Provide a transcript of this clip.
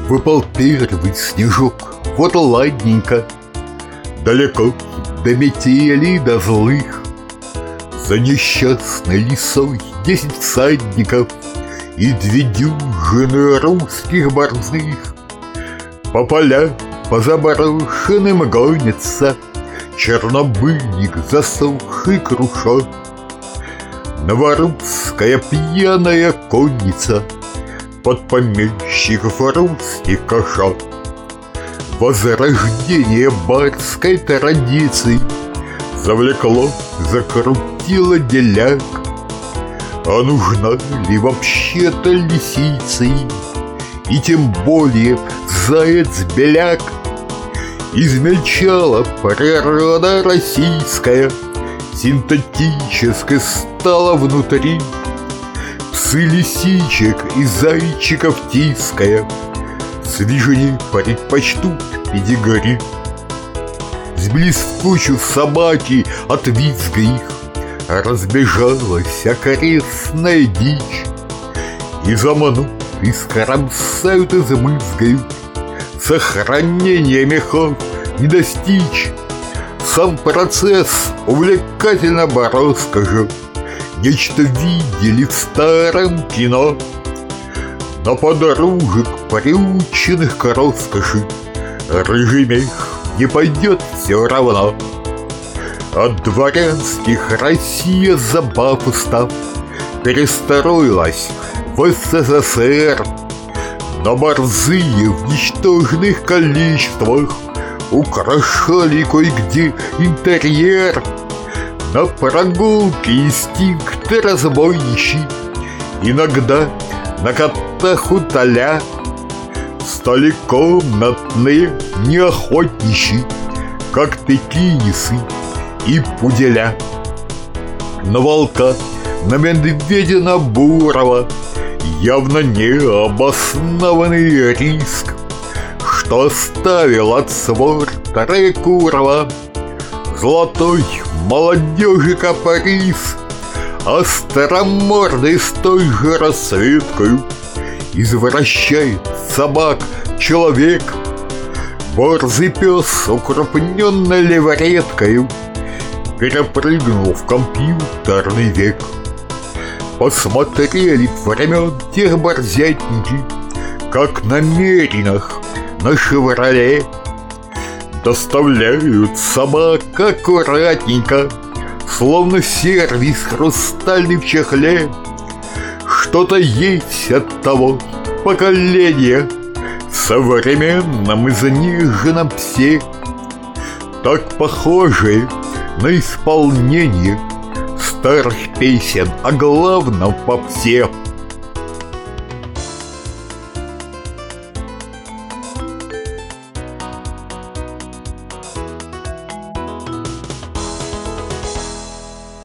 Выпал первый снежок, вот ладненько. Далеко до метели, до злых. За несчастной лисой 10 всадников и 2 дюжины русских борзых. По полям, по заброшенным гонится чернобыльник засохший круша. Новорусская пьяная конница под помещиков русских коша. Возрождение барской традиции завлекло, закрутило деляк. А нужна ли вообще-то лисицы, и тем более заяц-беляк? Измельчала природа российская, синтетической стала внутри. Псы лисичек и зайчиков тиская свежее предпочтут педигри. Сблиз в кучу собаки от визга их разбежалась окрестная дичь. И заманут, и скоромсают, и замызгают. Сохранения мехов не достичь. Сам процесс увлекательно расскажу. Нечто видели в старом кино. Но подружек, приученных к роскоши, рыжий мех не пойдет все равно. От дворянских Россия, забав устав, перестроилась в СССР. Но борзые в ничтожных количествах украшали кое-где интерьер. На прогулке инстинкты разбойничьи иногда на котах утоля. Стали комнатные неохотничьи, как пекинесы и пуделя. На волка, на медведя, на бурого явно необоснованный риск, что оставил от свор Трекурова золотой молодежи каприз. Остромордый с той же расцветкою извращает собак человек. Борзый пес, укрупненной левореткою, перепрыгнул в компьютерный век. Посмотрели времен тех борзятники, как на Меринах, на «Шевроле». Доставляют собак аккуратненько, словно сервиз хрустальный в чехле. Что-то есть от того поколения в современном изнеженном псе, так похожее на исполнение старых песен о главном попсе.